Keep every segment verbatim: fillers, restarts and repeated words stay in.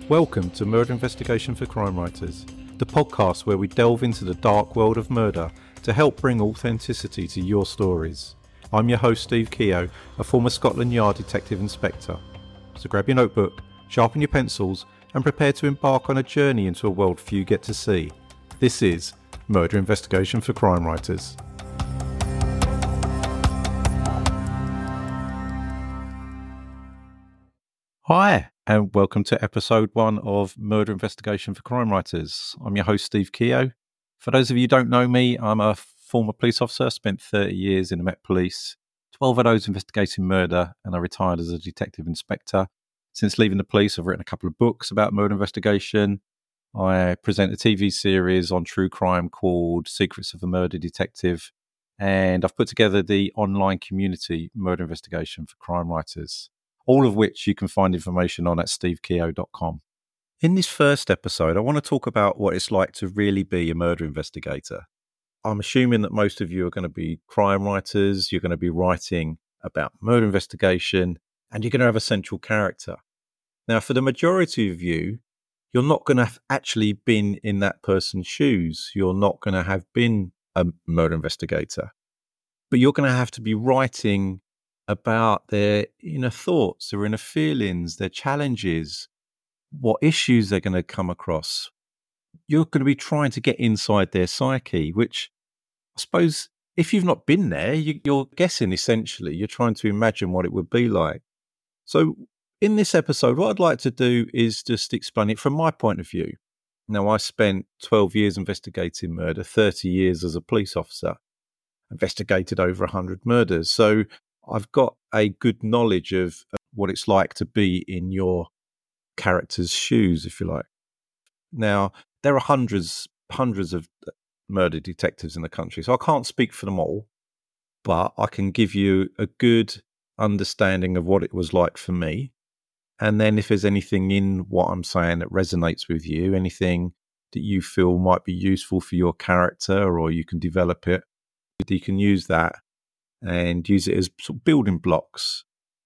Welcome to Murder Investigation for Crime Writers, the podcast where we delve into the dark world of murder to help bring authenticity to your stories. I'm your host Steve Keogh, a former Scotland Yard Detective Inspector. So grab your notebook, sharpen your pencils, and prepare to embark on a journey into a world few get to see. This is Murder Investigation for Crime Writers. Hi, and welcome to episode one of Murder Investigation for Crime Writers. I'm your host, Steve Keogh. For those of you who don't know me, I'm a former police officer, spent thirty years in the Met Police, twelve of those investigating murder, and I retired as a detective inspector. Since leaving the police, I've written a couple of books about murder investigation. I present a T V series on true crime called Secrets of a Murder Detective, and I've put together the online community Murder Investigation for Crime Writers, all of which you can find information on at steve keogh dot com. In this first episode, I want to talk about what it's like to really be a murder investigator. I'm assuming that most of you are going to be crime writers, you're going to be writing about murder investigation, and you're going to have a central character. Now, for the majority of you, you're not going to have actually been in that person's shoes. You're not going to have been a murder investigator. But you're going to have to be writing about their inner thoughts, their inner feelings, their challenges, what issues they're going to come across. You're going to be trying to get inside their psyche, which I suppose if you've not been there, you, you're guessing essentially. You're trying to imagine what it would be like. So in this episode, what I'd like to do is just explain it from my point of view. Now, I spent twelve years investigating murder, thirty years as a police officer, investigated over one hundred murders. So I've got a good knowledge of what it's like to be in your character's shoes, if you like. Now, there are hundreds, hundreds of murder detectives in the country, so I can't speak for them all, but I can give you a good understanding of what it was like for me. And then if there's anything in what I'm saying that resonates with you, anything that you feel might be useful for your character or you can develop it, you can use that and use it as sort of building blocks.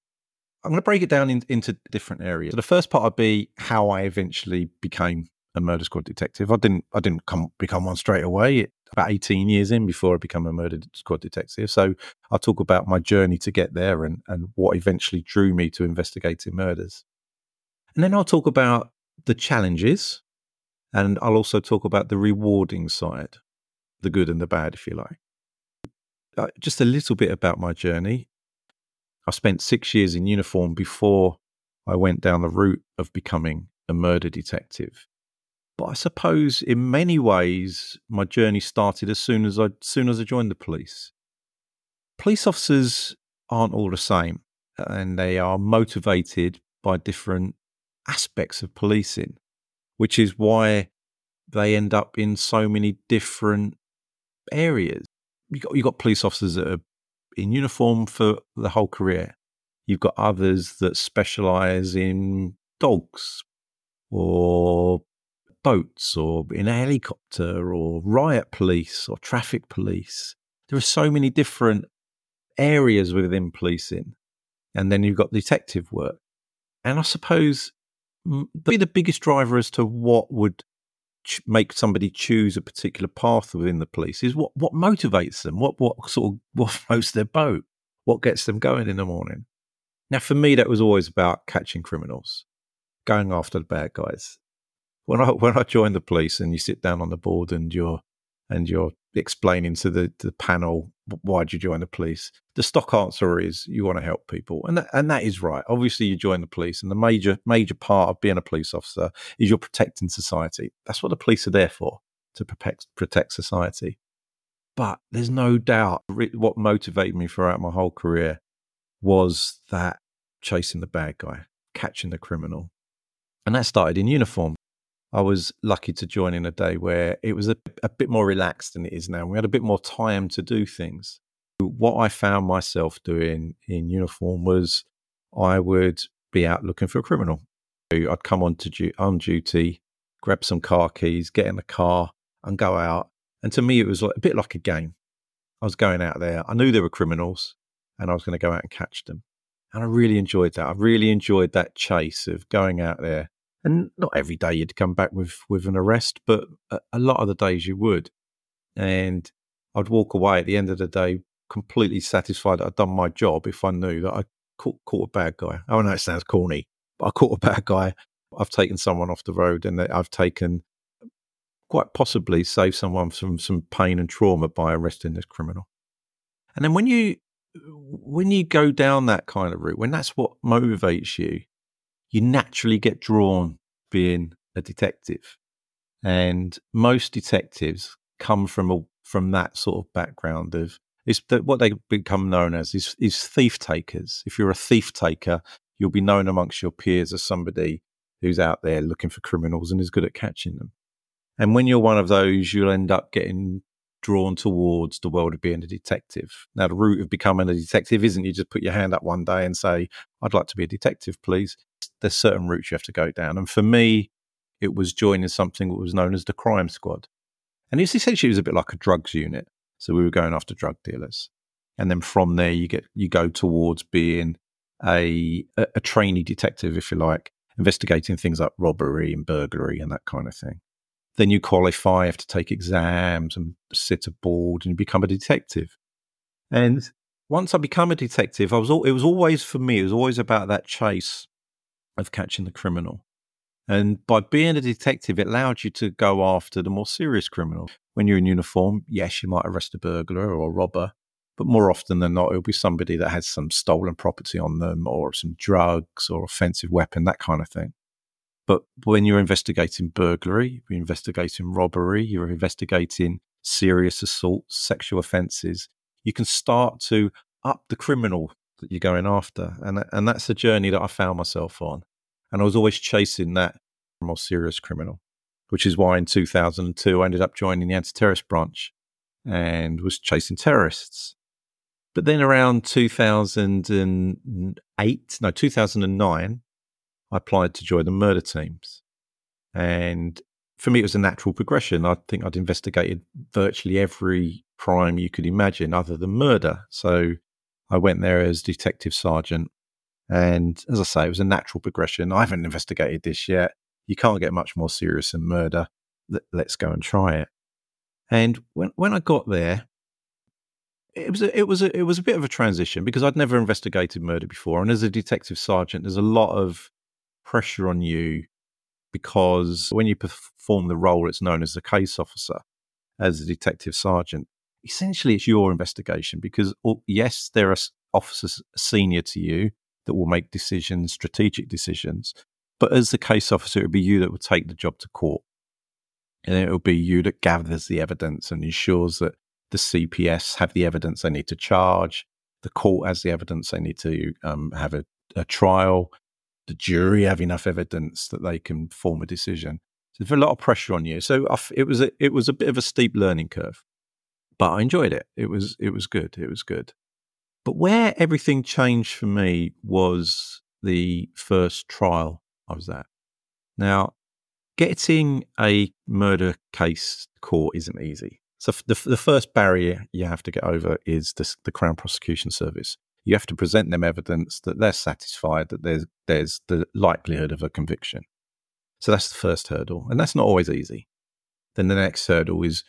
I'm going to break it down in, into different areas. So the first part would be how I eventually became a murder squad detective. I didn't I didn't come become one straight away. It, about eighteen years in before I became a murder squad detective. So I'll talk about my journey to get there and, and what eventually drew me to investigating murders. And then I'll talk about the challenges, and I'll also talk about the rewarding side, the good and the bad, if you like. Uh, just a little bit about my journey. I spent six years in uniform before I went down the route of becoming a murder detective. But I suppose in many ways, my journey started as soon as I, as soon as I joined the police. Police officers aren't all the same, and they are motivated by different aspects of policing, which is why they end up in so many different areas. You got you got police officers that are in uniform for the whole career. You've got others that specialise in dogs or boats or in a helicopter or riot police or traffic police. There are so many different areas within policing. And then you've got detective work. And I suppose the, the biggest driver as to what would ch- make somebody choose a particular path within the police is what, what motivates them, what what sort of what floats their boat, what gets them going in the morning. Now, for me, that was always about catching criminals, going after the bad guys. When I when I joined the police and you sit down on the board and you're and you're explaining to the, the panel why did you join the police, the stock answer is you want to help people, and that, and that is right. Obviously, you join the police, and the major major part of being a police officer is you're protecting society. That's what the police are there for, to protect protect society. But there's no doubt what motivated me throughout my whole career was that chasing the bad guy, catching the criminal, and that started in uniform. I was lucky to join in a day where it was a, a bit more relaxed than it is now. We had a bit more time to do things. What I found myself doing in uniform was I would be out looking for a criminal. I'd come on, to du- on duty, grab some car keys, get in the car and go out. And to me, it was like, a bit like a game. I was going out there. I knew there were criminals and I was going to go out and catch them. And I really enjoyed that. I really enjoyed that chase of going out there And not every day you'd come back with, with an arrest, but a, a lot of the days you would. And I'd walk away at the end of the day completely satisfied that I'd done my job if I knew that I caught, caught a bad guy. I know it sounds corny, but I caught a bad guy. I've taken someone off the road, and I've taken, quite possibly saved someone from some pain and trauma by arresting this criminal. And then when you when you go down that kind of route, when that's what motivates you, you naturally get drawn being a detective. And most detectives come from a, from that sort of background of it's the, what they become known as is, is thief takers. If you're a thief taker, you'll be known amongst your peers as somebody who's out there looking for criminals and is good at catching them. And when you're one of those, you'll end up getting drawn towards the world of being a detective. Now, the route of becoming a detective isn't you just put your hand up one day and say, I'd like to be a detective, please. There's certain routes you have to go down. And for me, it was joining something that was known as the crime squad. And it's essentially it was a bit like a drugs unit. So we were going after drug dealers. And then from there, you get you go towards being a, a, a trainee detective, if you like, investigating things like robbery and burglary and that kind of thing. Then you qualify, have to take exams and sit aboard and you become a detective. And once I become a detective, I was all, it was always for me, it was always about that chase of catching the criminal. And by being a detective, it allowed you to go after the more serious criminals. When you're in uniform, yes, you might arrest a burglar or a robber, but more often than not, it'll be somebody that has some stolen property on them or some drugs or offensive weapon, that kind of thing. But when you're investigating burglary, you're investigating robbery, you're investigating serious assaults, sexual offences, you can start to up the criminal that you're going after. And, and that's a journey that I found myself on. And I was always chasing that more serious criminal, which is why in two thousand two I ended up joining the anti-terrorist branch and was chasing terrorists. But then around two thousand eight, no, two thousand nine, I applied to join the murder teams. And for me, it was a natural progression. I think I'd investigated virtually every crime you could imagine other than murder. So I went there as detective sergeant. And as I say, it was a natural progression. I haven't investigated this yet. You can't get much more serious than murder. Let's go and try it. And when when I got there, it was a, it was a, it was a bit of a transition because I'd never investigated murder before. And as a detective sergeant, there's a lot of pressure on you because when you perform the role, it's known as a case officer, as a detective sergeant. Essentially, it's your investigation because, yes, there are officers senior to you that will make decisions, strategic decisions. But as the case officer, it would be you that would take the job to court. And it will be you that gathers the evidence and ensures that the C P S have the evidence they need to charge, the court has the evidence they need to um, have a, a trial, the jury have enough evidence that they can form a decision. So there's a lot of pressure on you. So it was a, it was a bit of a steep learning curve, but I enjoyed it. It was it was good. It was good. But where everything changed for me was the first trial I was at. Now, getting a murder case to court isn't easy. So the, the first barrier you have to get over is the, the Crown Prosecution Service. You have to present them evidence that they're satisfied that there's there's the likelihood of a conviction. So that's the first hurdle, and that's not always easy. Then the next hurdle is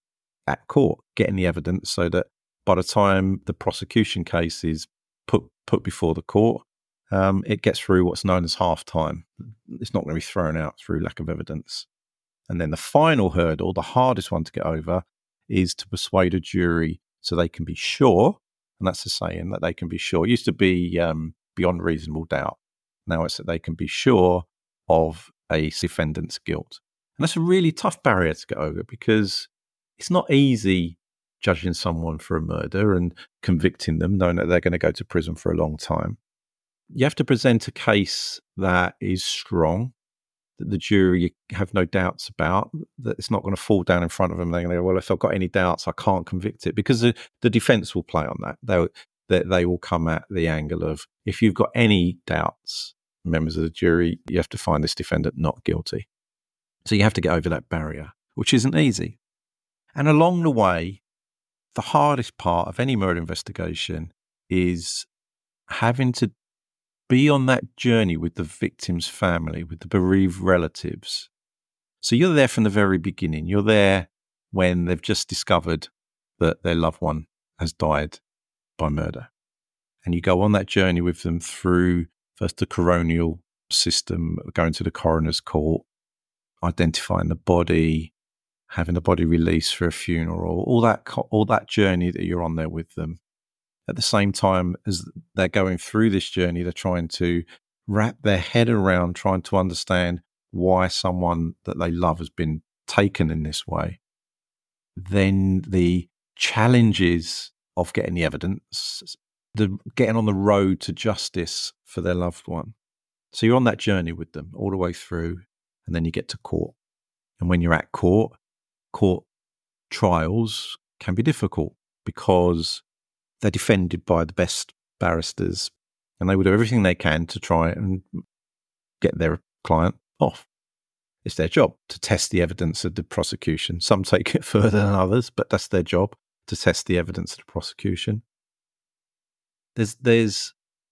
at court, getting the evidence so that by the time the prosecution case is put put before the court, um, it gets through what's known as half time. It's not going to be thrown out through lack of evidence. And then the final hurdle, the hardest one to get over, is to persuade a jury so they can be sure, and that's the saying, that they can be sure. It used to be um, beyond reasonable doubt. Now it's that they can be sure of a defendant's guilt. And that's a really tough barrier to get over because it's not easy judging someone for a murder and convicting them, knowing that they're going to go to prison for a long time. You have to present a case that is strong, that the jury have no doubts about, that it's not going to fall down in front of them. They're going to go, well, if I've got any doubts, I can't convict it, because the, the defence will play on that. They'll, they, they will come at the angle of, if you've got any doubts, members of the jury, you have to find this defendant not guilty. So you have to get over that barrier, which isn't easy. And along the way, the hardest part of any murder investigation is having to be on that journey with the victim's family, with the bereaved relatives. So you're there from the very beginning. You're there when they've just discovered that their loved one has died by murder. And you go on that journey with them through first the coronial system, going to the coroner's court, identifying the body, having the body released for a funeral, all that all that journey that you're on there with them. At the same time as they're going through this journey, they're trying to wrap their head around trying to understand why someone that they love has been taken in this way. Then the challenges of getting the evidence, the getting on the road to justice for their loved one. So you're on that journey with them all the way through, and then you get to court. And when you're at court, court trials can be difficult because they're defended by the best barristers, and they will do everything they can to try and get their client off. It's their job to test the evidence of the prosecution. Some take it further than others, but that's their job, to test the evidence of the prosecution. There's there's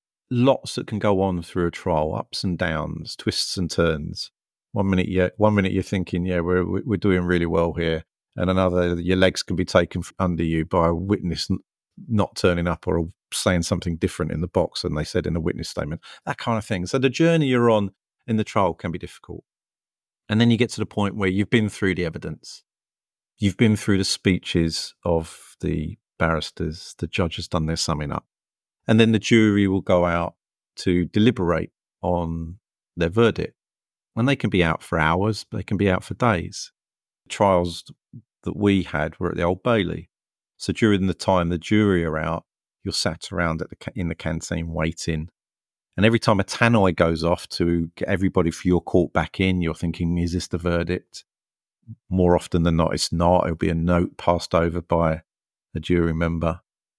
lots that can go on through a trial, ups and downs, twists and turns. One minute, you one minute you're thinking, yeah, we're we're doing really well here, and another, your legs can be taken under you by a witness not turning up or saying something different in the box than they said in the witness statement. That kind of thing. So the journey you're on in the trial can be difficult, and then you get to the point where you've been through the evidence, you've been through the speeches of the barristers, the judge has done their summing up, and then the jury will go out to deliberate on their verdict. And they can be out for hours, they can be out for days. The trials that we had were at the Old Bailey. So during the time the jury are out, you're sat around at the in the canteen waiting. And every time a tannoy goes off to get everybody for your court back in, you're thinking, is this the verdict? More often than not, it's not. It'll be a note passed over by a jury member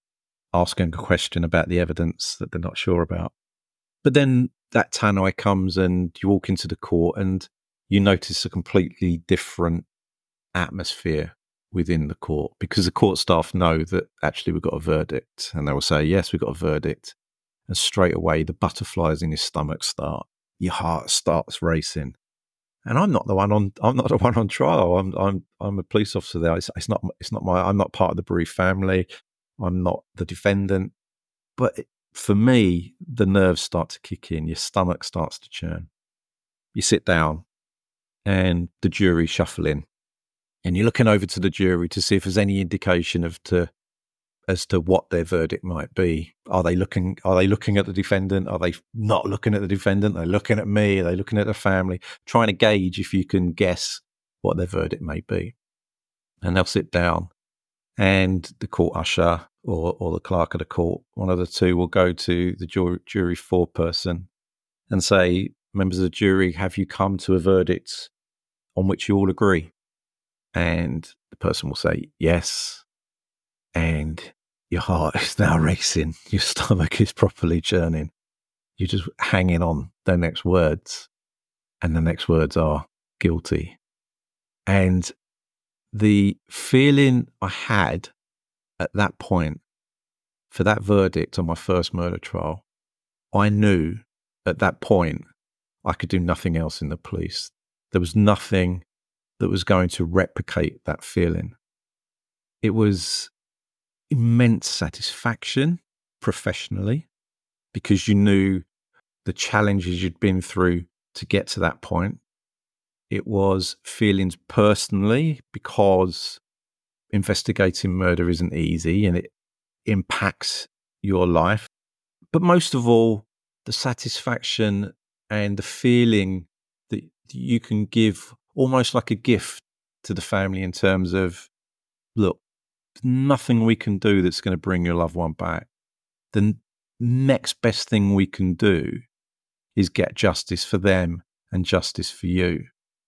asking a question about the evidence that they're not sure about. But then that tannoy comes and you walk into the court and you notice a completely different atmosphere within the court, because the court staff know that actually we've got a verdict, and they will say, yes, we've got a verdict. And straight away, the butterflies in your stomach start. Your heart starts racing. And I'm not the one on. I'm not the one on trial. I'm. I'm. I'm a police officer there. It's, it's not. It's not my. I'm not part of the bereaved family. I'm not the defendant. But it, for me, the nerves start to kick in. Your stomach starts to churn. You sit down, and the jury shuffle in, and you're looking over to the jury to see if there's any indication of to as to what their verdict might be. Are they looking? Are they looking at the defendant? Are they not looking at the defendant? Are they looking at me? Are they looking at the family? Trying to gauge if you can guess what their verdict may be. And they'll sit down, and the court usher or or the clerk of the court, one of the two, will go to the jury, jury foreperson and say, "Members of the jury, have you come to a verdict on which you all agree?" And the person will say, "Yes." And your heart is now racing. Your stomach is properly churning. You're just hanging on the next words. And the next words are guilty. And the feeling I had at that point for that verdict on my first murder trial, I knew at that point I could do nothing else in the police. There was nothing that was going to replicate that feeling. It was immense satisfaction professionally, because you knew the challenges you'd been through to get to that point. It was feelings personally, because investigating murder isn't easy and it impacts your life. But most of all, the satisfaction and the feeling that you can give almost like a gift to the family in terms of, look, nothing we can do that's going to bring your loved one back. The next best thing we can do is get justice for them and justice for you.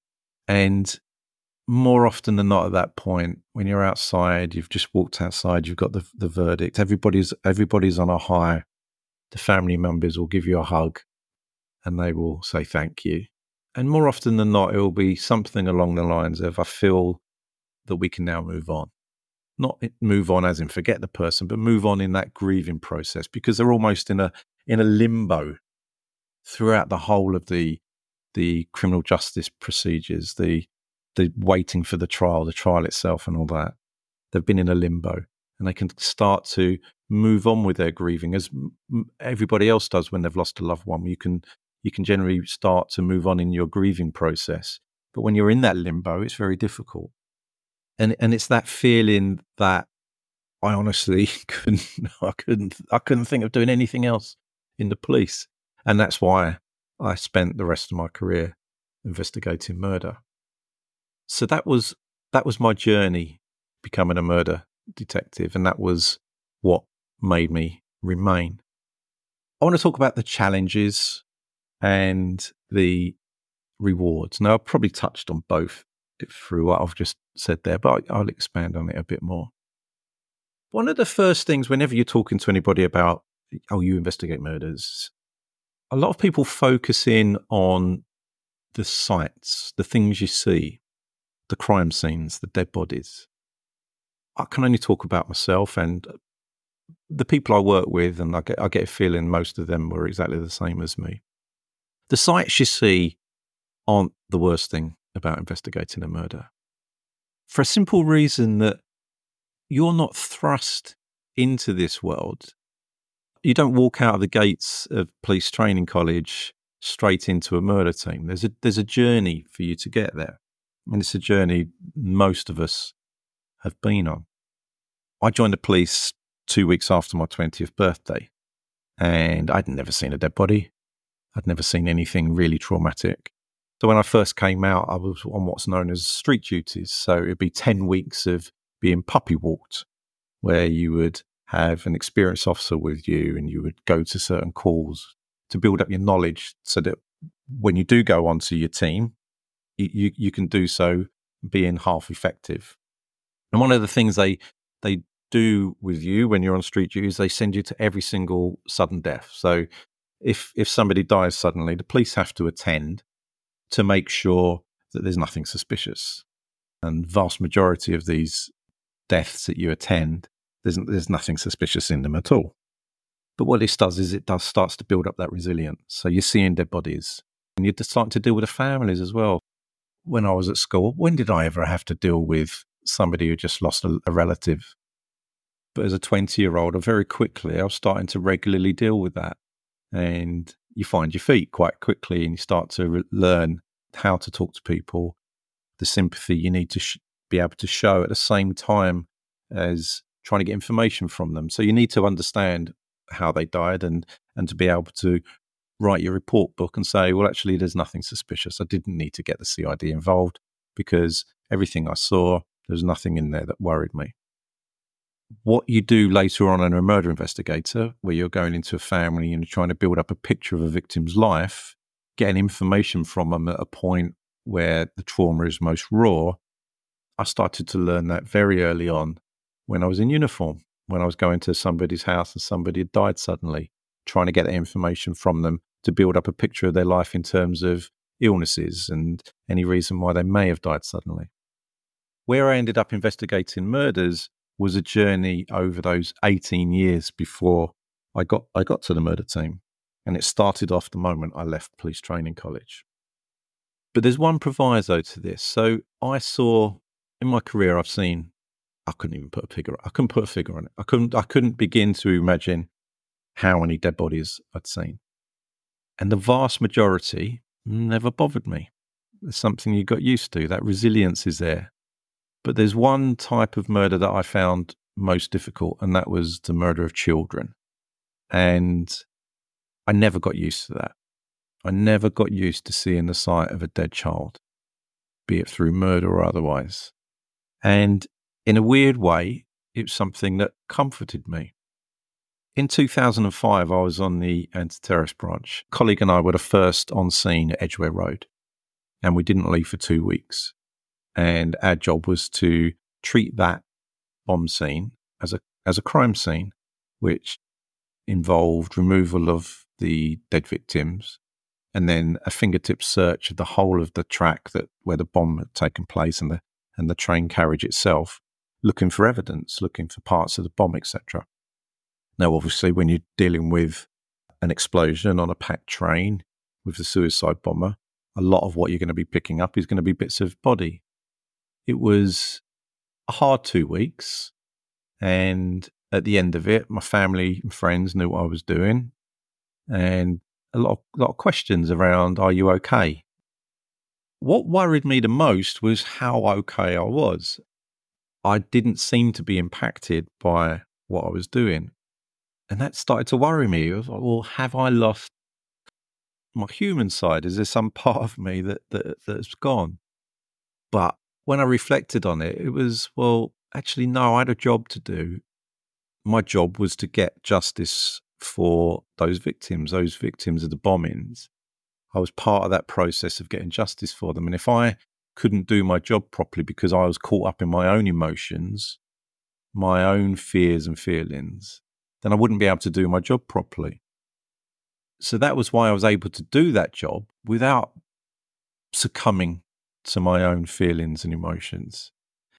And more often than not at that point, when you're outside, you've just walked outside, you've got the, the verdict, everybody's everybody's on a high. The family members will give you a hug and they will say thank you. And more often than not, it will be something along the lines of, I feel that we can now move on. Not move on as in forget the person, but move on in that grieving process, because they're almost in a in a limbo throughout the whole of the the criminal justice procedures, the the waiting for the trial, the trial itself and all that. They've been in a limbo, and they can start to move on with their grieving as m- everybody else does when they've lost a loved one. You can you can generally start to move on in your grieving process. But when you're in that limbo, it's very difficult. And and it's that feeling that I honestly couldn't I couldn't I couldn't think of doing anything else in the police. And that's why I spent the rest of my career investigating murder. So that was that was my journey, becoming a murder detective, and that was what made me remain. I want to talk about the challenges and the rewards. Now, I've probably touched on both through what I've just said there, but I'll expand on it a bit more. One of the first things, whenever you're talking to anybody about, oh, you investigate murders, a lot of people focus in on the sites, the things you see, the crime scenes, the dead bodies. I can only talk about myself and the people I work with, and I get, I get a feeling most of them were exactly the same as me. The sites you see aren't the worst thing about investigating a murder, for a simple reason that you're not thrust into this world. You don't walk out of the gates of police training college straight into a murder team. There's a there's a journey for you to get there, and it's a journey most of us have been on. I joined the police two weeks after my twentieth birthday, and I'd never seen a dead body. I'd never seen anything really traumatic. So when I first came out, I was on what's known as street duties. So it'd be ten weeks of being puppy walked, where you would have an experienced officer with you and you would go to certain calls to build up your knowledge so that when you do go onto your team, you, you, you can do so being half effective. And one of the things they they do with you when you're on street duty is they send you to every single sudden death. So if if somebody dies suddenly, the police have to attend to make sure that there's nothing suspicious. And vast majority of these deaths that you attend, there's there's nothing suspicious in them at all. But what this does is it does starts to build up that resilience. So you're seeing dead bodies, and you're starting to deal with the families as well. When I was at school, when did I ever have to deal with somebody who just lost a, a relative? But as a twenty-year-old, very quickly, I was starting to regularly deal with that. And you find your feet quite quickly, and you start to re- learn how to talk to people, the sympathy you need to sh- be able to show at the same time as trying to get information from them. So you need to understand how they died and, and to be able to write your report book and say, well, actually, there's nothing suspicious. I didn't need to get the C I D involved because everything I saw, there was nothing in there that worried me. What you do later on in a murder investigator, where you're going into a family and you're trying to build up a picture of a victim's life, getting information from them at a point where the trauma is most raw, I started to learn that very early on when I was in uniform, when I was going to somebody's house and somebody had died suddenly, trying to get that information from them to build up a picture of their life in terms of illnesses and any reason why they may have died suddenly. Where I ended up investigating murders was a journey over those eighteen years before I got I got to the murder team. And it started off the moment I left police training college. But there's one proviso to this. So I saw, in my career, I've seen, I couldn't even put a figure, I couldn't put a figure on it. I couldn't, I couldn't begin to imagine how many dead bodies I'd seen. And the vast majority never bothered me. It's something you got used to. That resilience is there. But there's one type of murder that I found most difficult, and that was the murder of children. And I never got used to that. I never got used to seeing the sight of a dead child, be it through murder or otherwise. And in a weird way, it was something that comforted me. In two thousand five, I was on the anti-terrorist branch. A colleague and I were the first on scene at Edgware Road, and we didn't leave for two weeks. And our job was to treat that bomb scene as a as a crime scene, which involved removal of the dead victims and then a fingertip search of the whole of the track that where the bomb had taken place and the and the train carriage itself, looking for evidence, looking for parts of the bomb, et cetera. Now, obviously, when you're dealing with an explosion on a packed train, with the suicide bomber, a lot of what you're going to be picking up is going to be bits of body. It was a hard two weeks. And at the end of it, my family and friends knew what I was doing. And a lot of, lot of questions around, are you okay? What worried me the most was how okay I was. I didn't seem to be impacted by what I was doing. And that started to worry me. I was like, well, have I lost my human side? Is there some part of me that, that that's gone? But when I reflected on it, it was, well, actually, no, I had a job to do. My job was to get justice for those victims, those victims of the bombings. I was part of that process of getting justice for them. And if I couldn't do my job properly because I was caught up in my own emotions, my own fears and feelings, then I wouldn't be able to do my job properly. So that was why I was able to do that job without succumbing to my own feelings and emotions.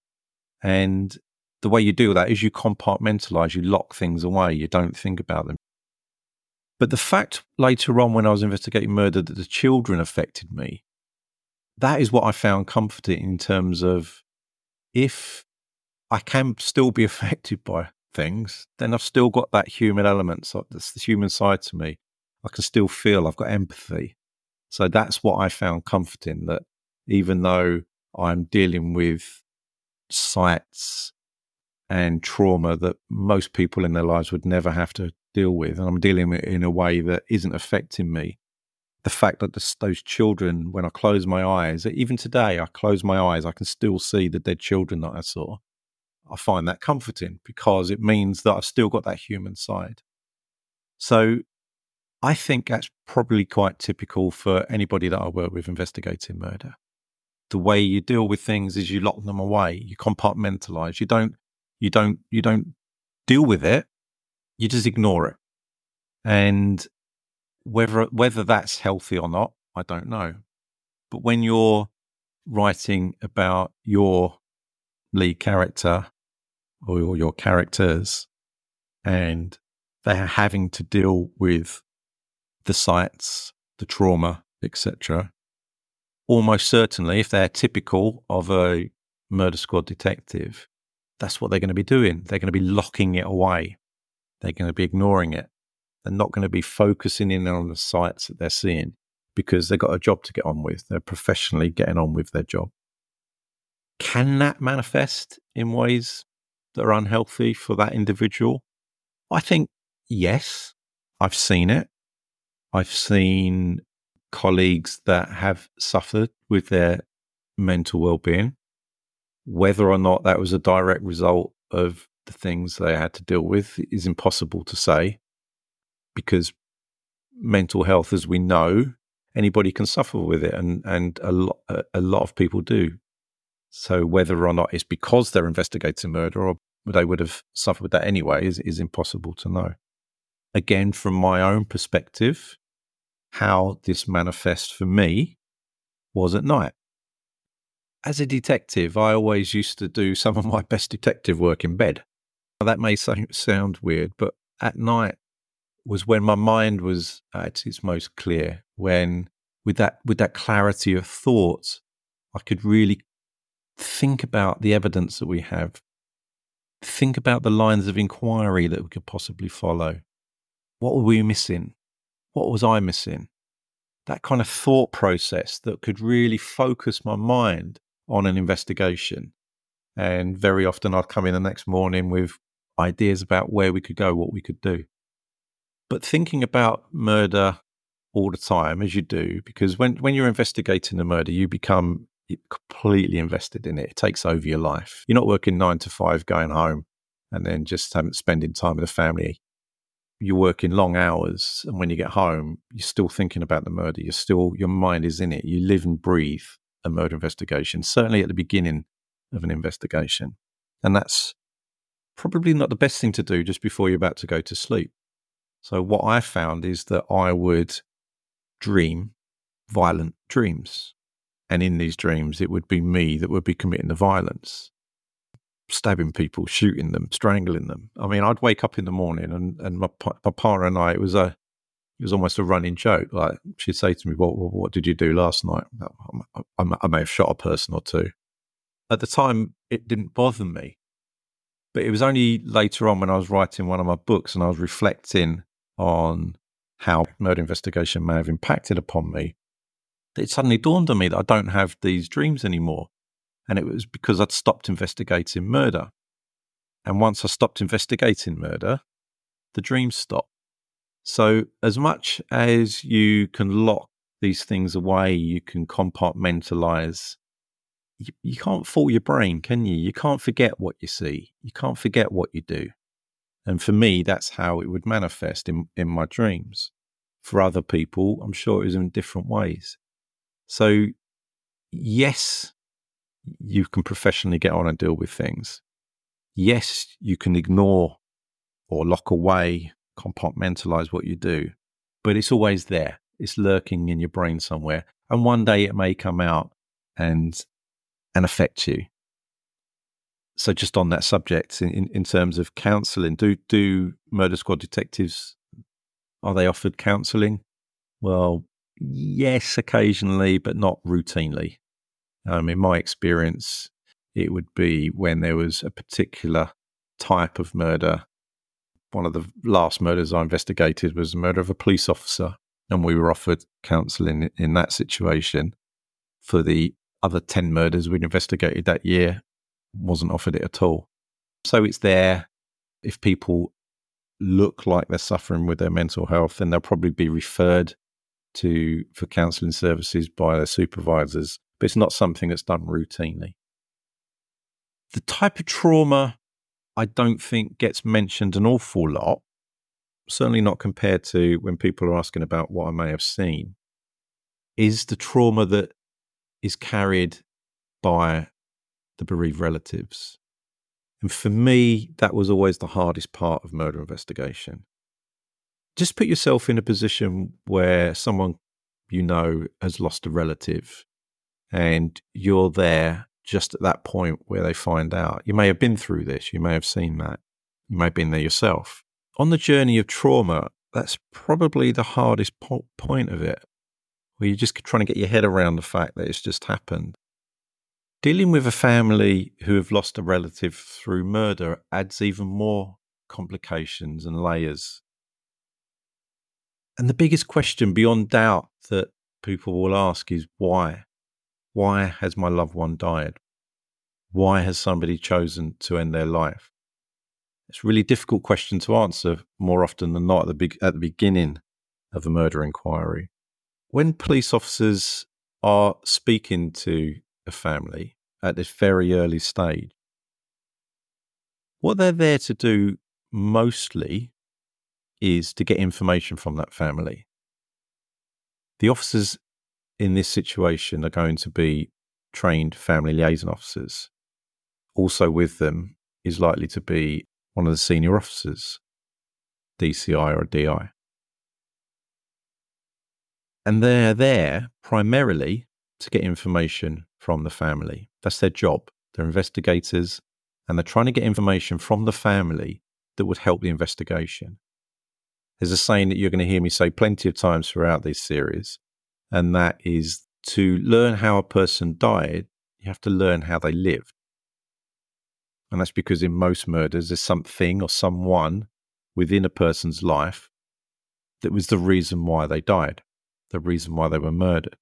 And the way you do that is you compartmentalize, you lock things away, you don't think about them. But the fact later on when I was investigating murder that the children affected me, that is what I found comforting in terms of if I can still be affected by things, then I've still got that human element, so that's the human side to me. I can still feel, I've got empathy. So that's what I found comforting, that even though I'm dealing with sights and trauma that most people in their lives would never have to deal with, and I'm dealing with it in a way that isn't affecting me, the fact that this, those children, when I close my eyes, even today I close my eyes, I can still see the dead children that I saw. I find that comforting because it means that I've still got that human side. So I think that's probably quite typical for anybody that I work with investigating murder. The way you deal with things is you lock them away, you compartmentalize, you don't, you don't, you don't deal with it, you just ignore it. And whether whether that's healthy or not, I don't know. But when you're writing about your lead character or your characters and they're having to deal with the sights, the trauma, et cetera, almost certainly, if they're typical of a murder squad detective, that's what they're going to be doing. They're going to be locking it away. They're going to be ignoring it. They're not going to be focusing in on the sights that they're seeing because they've got a job to get on with. They're professionally getting on with their job. Can that manifest in ways that are unhealthy for that individual? I think yes. I've seen it. I've seen colleagues that have suffered with their mental well-being. Whether or not that was a direct result of the things they had to deal with is impossible to say, because mental health, as we know, anybody can suffer with it, and and a lot a, a lot of people do. So whether or not it's because they're investigating murder or they would have suffered with that anyway is, is impossible to know. Again, from my own perspective, how this manifests for me was at night. As a detective, I always used to do some of my best detective work in bed. Now, that may sound weird, but at night was when my mind was at its most clear, when with that with that clarity of thought, I could really think about the evidence that we have, think about the lines of inquiry that we could possibly follow. What were we missing? What was I missing? That kind of thought process that could really focus my mind on an investigation. And very often I'd come in the next morning with ideas about where we could go, what we could do. But thinking about murder all the time, as you do, because when, when you're investigating a murder, you become completely invested in it. It takes over your life. You're not working nine to five, going home and then just having, spending time with the family. You're working long hours, and when you get home, you're still thinking about the murder. You're still, your mind is in it. You live and breathe a murder investigation, certainly at the beginning of an investigation. And that's probably not the best thing to do just before you're about to go to sleep. So what I found is that I would dream violent dreams. And in these dreams, it would be me that would be committing the violence, stabbing people, shooting them, strangling them. I mean, I'd wake up in the morning and, and my, my partner and I, it was a, It was almost a running joke. Like, she'd say to me, what, what, what did you do last night? I, I, I may have shot a person or two. At the time, it didn't bother me. But it was only later on when I was writing one of my books and I was reflecting on how murder investigation may have impacted upon me, that it suddenly dawned on me that I don't have these dreams anymore. And it was because I'd stopped investigating murder. And once I stopped investigating murder, the dreams stopped. So as much as you can lock these things away, you can compartmentalize, you, you can't fool your brain, can you? You can't forget what you see. You can't forget what you do. And for me, that's how it would manifest in, in my dreams. For other people, I'm sure it was in different ways. So yes, you can professionally get on and deal with things. Yes, you can ignore or lock away, compartmentalize what you do, but it's always there. It's lurking in your brain somewhere. And one day it may come out and and affect you. So just on that subject, in, in terms of counselling, do, do murder squad detectives, are they offered counselling? Well, yes, occasionally, but not routinely. Um, in my experience, it would be when there was a particular type of murder. One of the last murders I investigated was the murder of a police officer, and we were offered counselling in that situation. For the other ten murders we'd investigated that year, wasn't offered it at all. So it's there. If people look like they're suffering with their mental health, then they'll probably be referred to for counselling services by their supervisors, but it's not something that's done routinely. The type of trauma I don't think gets mentioned an awful lot, certainly not compared to when people are asking about what I may have seen, is the trauma that is carried by the bereaved relatives. And for me, that was always the hardest part of murder investigation. Just put yourself in a position where someone you know has lost a relative and you're there just at that point where they find out. You may have been through this. You may have seen that. You may have been there yourself. On the journey of trauma, that's probably the hardest po- point of it, where you're just trying to get your head around the fact that it's just happened. Dealing with a family who have lost a relative through murder adds even more complications and layers. And the biggest question beyond doubt that people will ask is why? Why has my loved one died? Why has somebody chosen to end their life? It's a really difficult question to answer more often than not at the, big, at the beginning of a murder inquiry. When police officers are speaking to a family at this very early stage, what they're there to do mostly is to get information from that family. The officers in this situation are going to be trained family liaison officers. Also with them is likely to be one of the senior officers, D C I or D I. And they're there primarily to get information from the family. That's their job. They're investigators, and they're trying to get information from the family that would help the investigation. There's a saying that you're going to hear me say plenty of times throughout this series, and that is to learn how a person died, you have to learn how they lived. And that's because in most murders, there's something or someone within a person's life that was the reason why they died, the reason why they were murdered.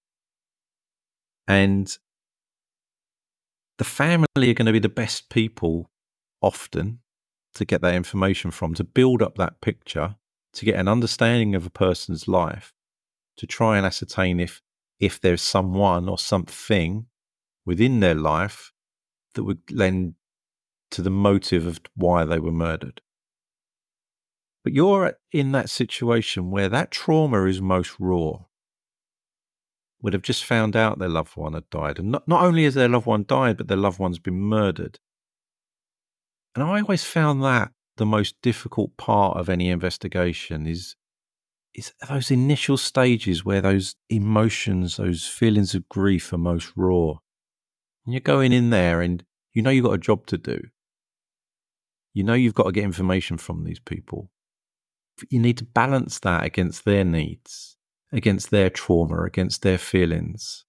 And the family are going to be the best people often to get that information from, to build up that picture, to get an understanding of a person's life, to try and ascertain if, if there's someone or something within their life that would lend to the motive of why they were murdered. But you're in that situation where that trauma is most raw, would have just found out their loved one had died. And not, not only has their loved one died, but their loved one's been murdered. And I always found that the most difficult part of any investigation is, is those initial stages where those emotions, those feelings of grief are most raw. And you're going in there and you know you've got a job to do. You know you've got to get information from these people. You need to balance that against their needs, against their trauma, against their feelings.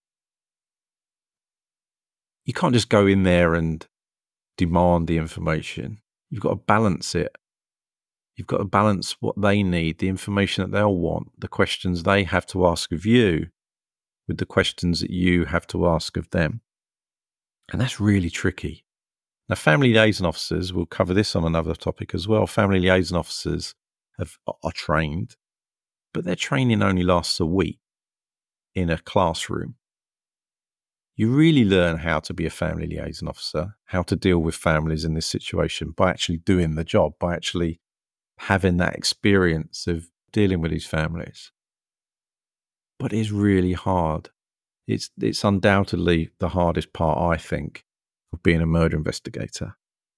You can't just go in there and demand the information. You've got to balance it. You've got to balance what they need, the information that they'll want, the questions they have to ask of you with the questions that you have to ask of them. And that's really tricky. Now, family liaison officers, we'll cover this on another topic as well. Family liaison officers have, are trained, but their training only lasts a week in a classroom. You really learn how to be a family liaison officer, how to deal with families in this situation by actually doing the job, by actually having that experience of dealing with these families. But it's really hard. It's it's undoubtedly the hardest part, I think, of being a murder investigator.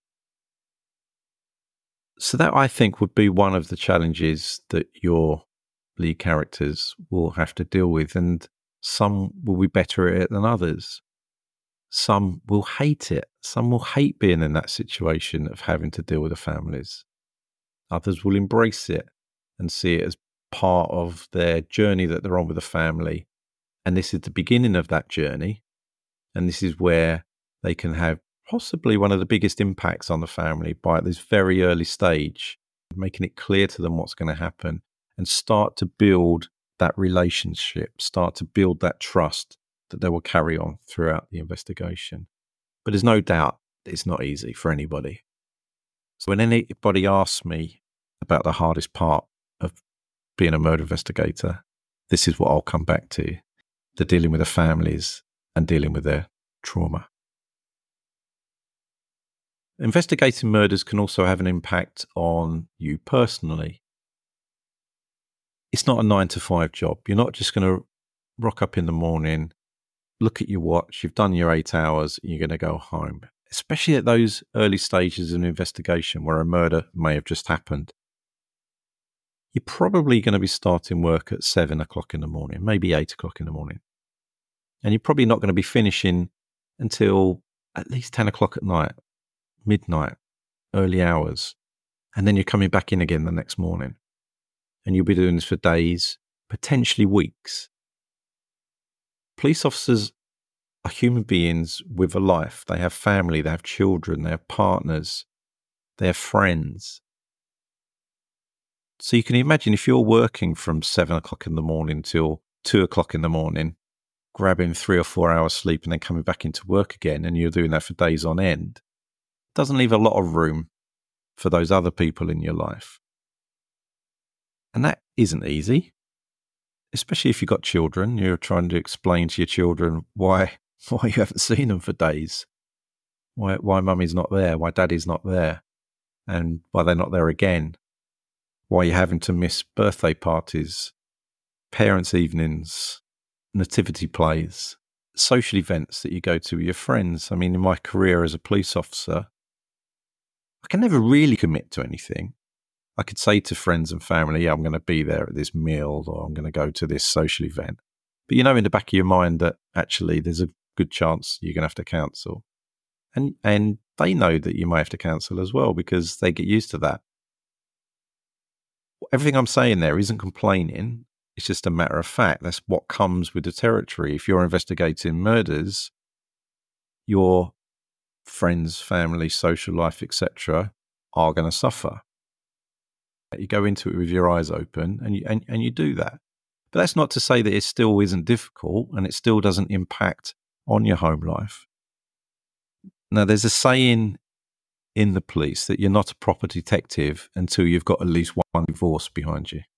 So that, I think, would be one of the challenges that your lead characters will have to deal with, and some will be better at it than others. Some will hate it. Some will hate being in that situation of having to deal with the families. Others will embrace it and see it as part of their journey that they're on with the family. And this is the beginning of that journey. And this is where they can have possibly one of the biggest impacts on the family by this very early stage, making it clear to them what's going to happen and start to build that relationship, start to build that trust that they will carry on throughout the investigation. But there's no doubt it's not easy for anybody. So when anybody asks me about the hardest part of being a murder investigator, this is what I'll come back to: the dealing with the families and dealing with their trauma. Investigating murders can also have an impact on you personally. It's not a nine to five job. You're not just going to rock up in the morning, look at your watch, you've done your eight hours, and you're going to go home. Especially at those early stages of an investigation where a murder may have just happened. You're probably going to be starting work at seven o'clock in the morning, maybe eight o'clock in the morning. And you're probably not going to be finishing until at least ten o'clock at night, midnight, early hours. And then you're coming back in again the next morning. And you'll be doing this for days, potentially weeks. Police officers are human beings with a life. They have family, they have children, they have partners, they have friends. So you can imagine if you're working from seven o'clock in the morning till two o'clock in the morning, grabbing three or four hours sleep and then coming back into work again, and you're doing that for days on end, it doesn't leave a lot of room for those other people in your life. And that isn't easy, especially if you've got children. You're trying to explain to your children why why you haven't seen them for days, why why mummy's not there, why daddy's not there, and why they're not there again, why you're having to miss birthday parties, parents' evenings, nativity plays, social events that you go to with your friends. I mean, in my career as a police officer, I can never really commit to anything. I could say to friends and family, yeah, I'm going to be there at this meal, or I'm going to go to this social event. But you know in the back of your mind that actually there's a good chance you're going to have to cancel. And and they know that you may have to cancel as well because they get used to that. Everything I'm saying there isn't complaining. It's just a matter of fact. That's what comes with the territory. If you're investigating murders, your friends, family, social life, et cetera are going to suffer. You go into it with your eyes open and you, and, and you do that. But that's not to say that it still isn't difficult and it still doesn't impact on your home life. Now, there's a saying in the police that you're not a proper detective until you've got at least one divorce behind you.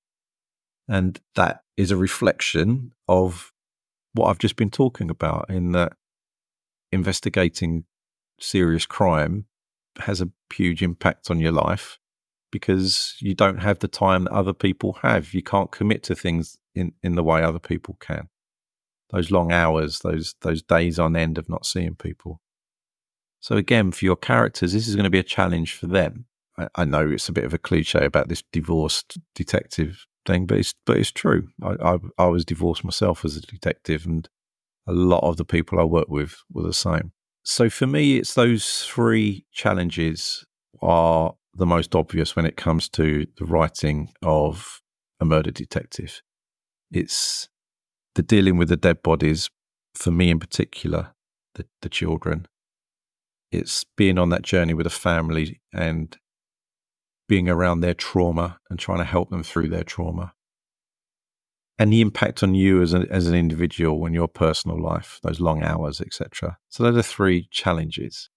And that is a reflection of what I've just been talking about, in that investigating serious crime has a huge impact on your life because you don't have the time that other people have. You can't commit to things in, in the way other people can. Those long hours, those those days on end of not seeing people. So again, for your characters, this is going to be a challenge for them. I, I know it's a bit of a cliche about this divorced detective thing, but it's but it's true. I, I I was divorced myself as a detective, and a lot of the people I worked with were the same. So for me, it's those three challenges are the most obvious when it comes to the writing of a murder detective. It's the dealing with the dead bodies, for me in particular, the, the children. It's being on that journey with a family and being around their trauma and trying to help them through their trauma. And the impact on you as, a, as an individual in your personal life, those long hours, et cetera. So those are three challenges.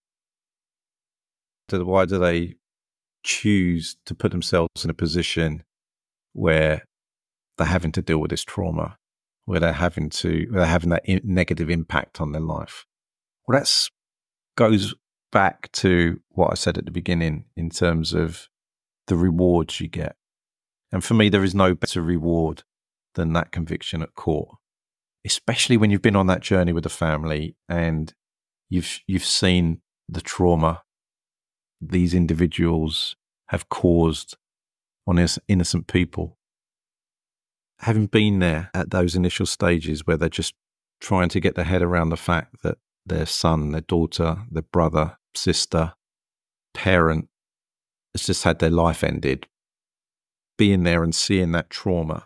So why do they choose to put themselves in a position where they're having to deal with this trauma, where they're having to, where they're having that in, negative impact on their life? Well, that goes back to what I said at the beginning in terms of the rewards you get. And for me, there is no better reward than that conviction at court, especially when you've been on that journey with the family and you've you've seen the trauma these individuals have caused on innocent people. Having been there at those initial stages where they're just trying to get their head around the fact that their son, their daughter, their brother, sister, parent has just had their life ended, being there and seeing that trauma,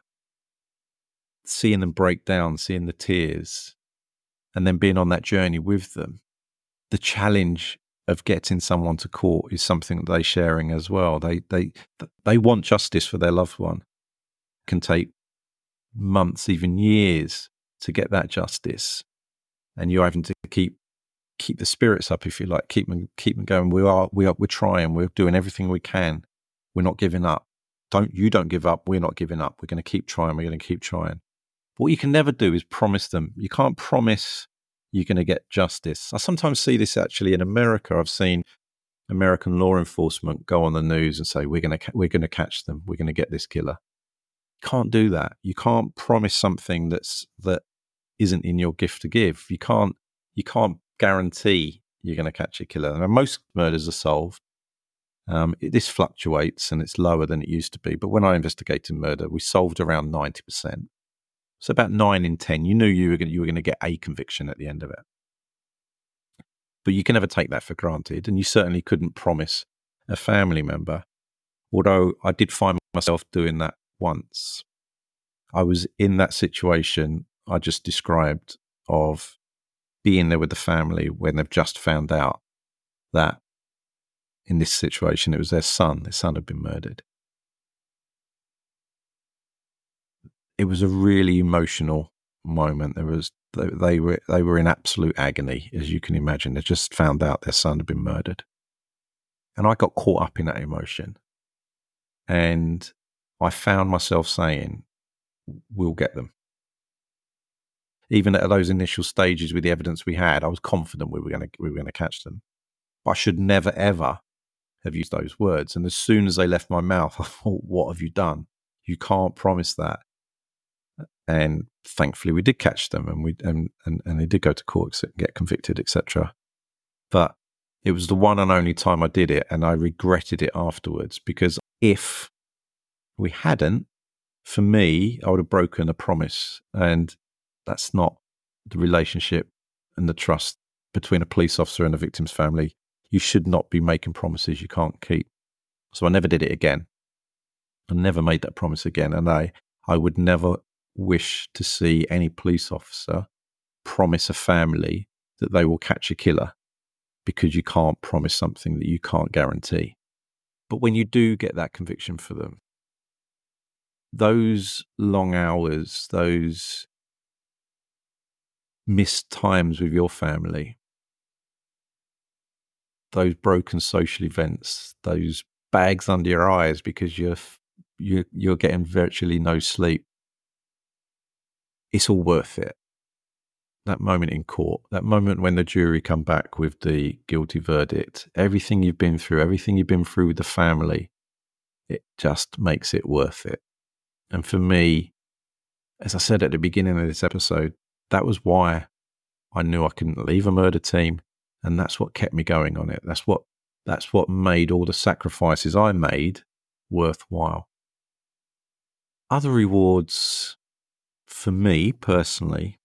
seeing them break down, seeing the tears, and then being on that journey with them. The challenge of getting someone to court is something that they're sharing as well. They they they want justice for their loved one. It can take months, even years, to get that justice, and you're having to keep keep the spirits up, if you like, keep them keep them going. We are we are we're trying. We're doing everything we can. We're not giving up. Don't you don't give up. We're not giving up. We're going to keep trying. We're going to keep trying. What you can never do is promise them. You can't promise you're going to get justice. I sometimes see this actually in America. I've seen American law enforcement go on the news and say, we're going to, we're going to catch them. We're going to get this killer. You can't do that. You can't promise something that's, that isn't in your gift to give. You can't, you can't guarantee you're going to catch a killer. Now, most murders are solved. Um, it, this fluctuates and it's lower than it used to be. But when I investigated murder, we solved around ninety percent. So about nine in ten, you knew you were going you were going to get a conviction at the end of it. But you can never take that for granted, and you certainly couldn't promise a family member. Although I did find myself doing that once. I was in that situation I just described of being there with the family when they've just found out that in this situation it was their son. Their son had been murdered. It was a really emotional moment. There was they, they were they were in absolute agony, as you can imagine. They just found out their son had been murdered, and I got caught up in that emotion. And I found myself saying, "We'll get them." Even at those initial stages with the evidence we had, I was confident we were going to we were going to catch them. But I should never ever have used those words. And as soon as they left my mouth, I thought, "What have you done? You can't promise that." And thankfully, we did catch them, and we and, and, and they did go to court, get convicted, et cetera. But it was the one and only time I did it, and I regretted it afterwards, because if we hadn't, for me, I would have broken a promise, and that's not the relationship and the trust between a police officer and a victim's family. You should not be making promises you can't keep. So I never did it again. I never made that promise again, and I I would never wish to see any police officer promise a family that they will catch a killer, because you can't promise something that you can't guarantee. But when you do get that conviction for them, those long hours, those missed times with your family, those broken social events, those bags under your eyes because you're you're, you're getting virtually no sleep, it's all worth it. That moment in court, that moment when the jury come back with the guilty verdict, everything you've been through, everything you've been through with the family, it just makes it worth it. And for me, as I said at the beginning of this episode, that was why I knew I couldn't leave a murder team, and that's what kept me going on it. That's what that's what made all the sacrifices I made worthwhile. Other rewards for me personally,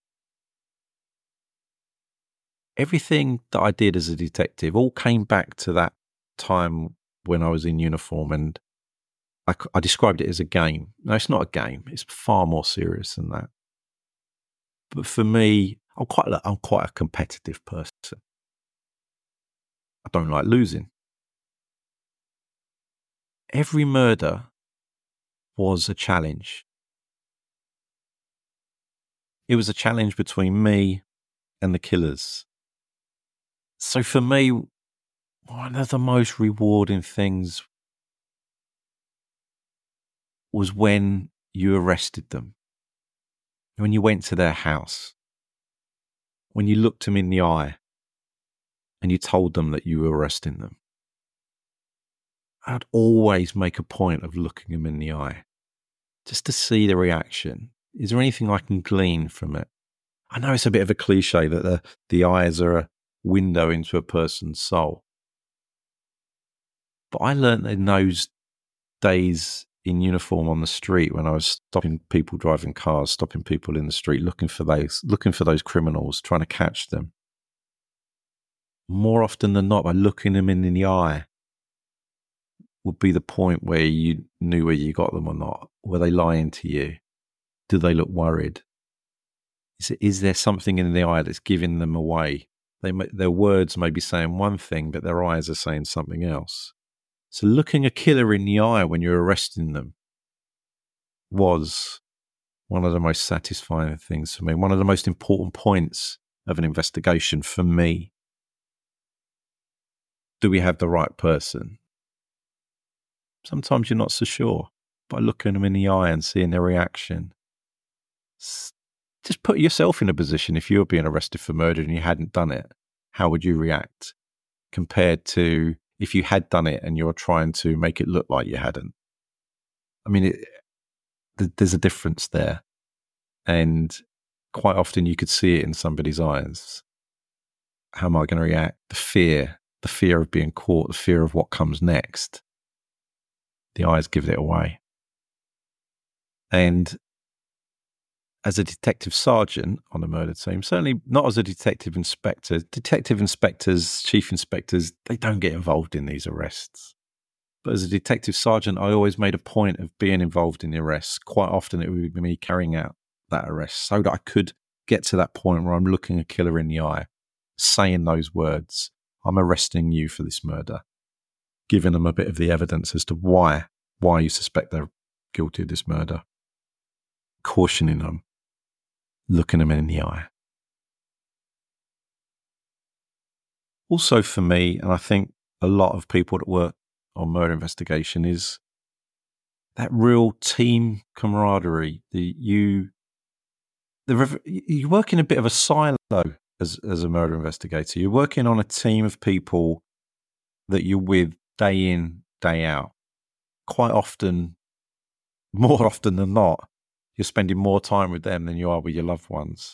everything that I did as a detective all came back to that time when I was in uniform, and I, I described it as a game. No, it's not a game. It's far more serious than that. But for me, I'm quite I'm quite a competitive person. I don't like losing. Every murder was a challenge. It was a challenge between me and the killers. So for me, one of the most rewarding things was when you arrested them, when you went to their house, when you looked them in the eye and you told them that you were arresting them. I'd always make a point of looking them in the eye just to see the reaction. Is there anything I can glean from it? I know it's a bit of a cliche that the, the eyes are a window into a person's soul. But I learned in those days in uniform on the street, when I was stopping people driving cars, stopping people in the street, looking for those, looking for those criminals, trying to catch them. More often than not, by looking them in the eye would be the point where you knew whether you got them or not. Were they lying to you? Do they look worried? Is, it, is there something in the eye that's giving them away? They, their words may be saying one thing, but their eyes are saying something else. So looking a killer in the eye when you're arresting them was one of the most satisfying things for me, one of the most important points of an investigation for me. Do we have the right person? Sometimes you're not so sure. By looking them in the eye and seeing their reaction, just put yourself in a position. If you were being arrested for murder and you hadn't done it, how would you react compared to if you had done it and you're trying to make it look like you hadn't? I mean, it, th- there's a difference there. And quite often you could see it in somebody's eyes. How am I going to react? The fear, the fear of being caught, the fear of what comes next. The eyes give it away. And as a detective sergeant on a murder team, certainly not as a detective inspector, detective inspectors, chief inspectors, they don't get involved in these arrests. But as a detective sergeant, I always made a point of being involved in the arrests. Quite often it would be me carrying out that arrest so that I could get to that point where I'm looking a killer in the eye, saying those words, I'm arresting you for this murder, giving them a bit of the evidence as to why, why you suspect they're guilty of this murder, cautioning them, looking them in the eye. Also for me, and I think a lot of people that work on murder investigation, is that real team camaraderie. The you, the you work in a bit of a silo as as a murder investigator. You're working on a team of people that you're with day in, day out. Quite often, more often than not, you're spending more time with them than you are with your loved ones.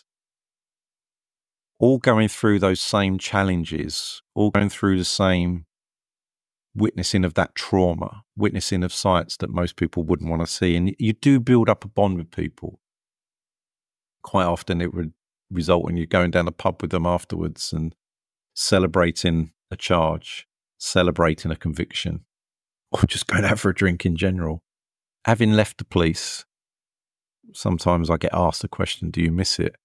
All going through those same challenges, all going through the same witnessing of that trauma, witnessing of sights that most people wouldn't want to see. And you do build up a bond with people. Quite often it would result in you going down the pub with them afterwards and celebrating a charge, celebrating a conviction, or just going out for a drink in general. Having left the police, sometimes I get asked the question, do you miss it?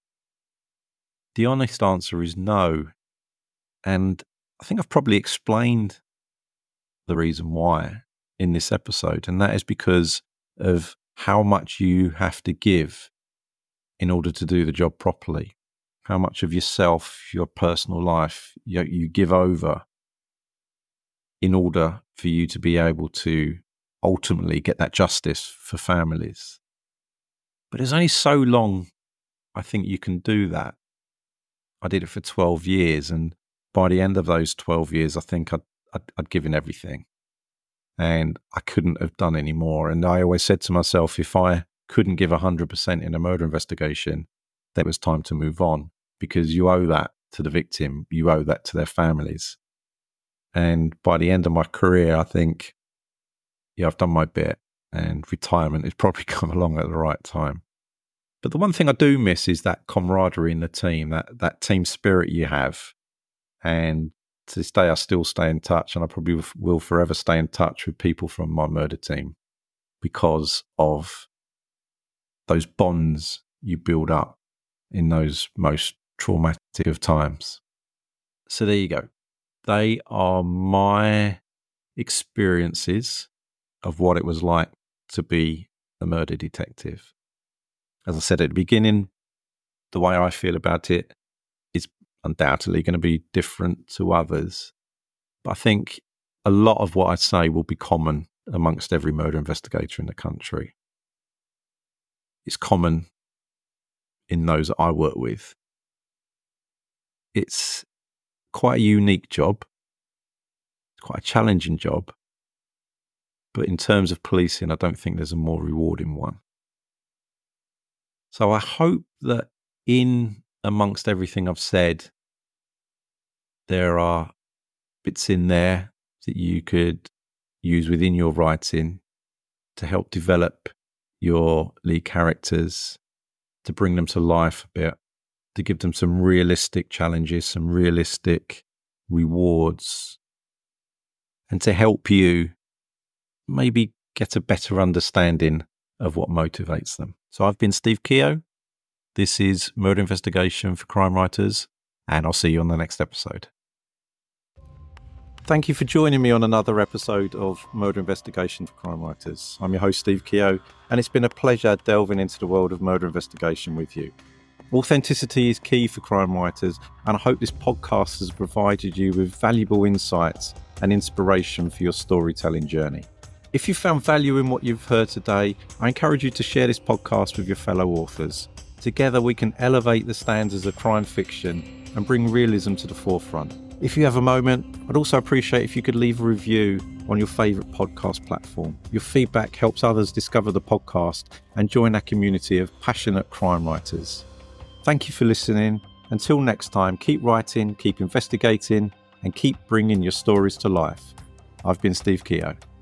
The honest answer is no. And I think I've probably explained the reason why in this episode, and that is because of how much you have to give in order to do the job properly. How much of yourself, your personal life, you, you give over in order for you to be able to ultimately get that justice for families. But there's only so long I think you can do that. I did it for twelve years, and by the end of those twelve years, I think I'd, I'd, I'd given everything. And I couldn't have done any more. And I always said to myself, if I couldn't give one hundred percent in a murder investigation, then it was time to move on, because you owe that to the victim. You owe that to their families. And by the end of my career, I think, yeah, I've done my bit, and retirement has probably come along at the right time. But the one thing I do miss is that camaraderie in the team, that, that team spirit you have, and to this day, I still stay in touch, and I probably will forever stay in touch with people from my murder team because of those bonds you build up in those most traumatic of times. So there you go. They are my experiences of what it was like to be a murder detective. As I said at the beginning, the way I feel about it is undoubtedly going to be different to others. But I think a lot of what I say will be common amongst every murder investigator in the country. It's common in those that I work with. It's quite a unique job. It's quite a challenging job. But in terms of policing, I don't think there's a more rewarding one. So I hope that in amongst everything I've said, there are bits in there that you could use within your writing to help develop your lead characters, to bring them to life a bit, to give them some realistic challenges, some realistic rewards, and to help you maybe get a better understanding of what motivates them. So I've been Steve Keogh. This is Murder Investigation for Crime Writers, and I'll see you on the next episode. Thank you for joining me on another episode of Murder Investigation for Crime Writers. I'm your host, Steve Keogh, and it's been a pleasure delving into the world of murder investigation with you. Authenticity is key for crime writers, and I hope this podcast has provided you with valuable insights and inspiration for your storytelling journey. If you found value in what you've heard today, I encourage you to share this podcast with your fellow authors. Together we can elevate the standards of crime fiction and bring realism to the forefront. If you have a moment, I'd also appreciate if you could leave a review on your favourite podcast platform. Your feedback helps others discover the podcast and join our community of passionate crime writers. Thank you for listening. Until next time, keep writing, keep investigating, and keep bringing your stories to life. I've been Steve Keogh.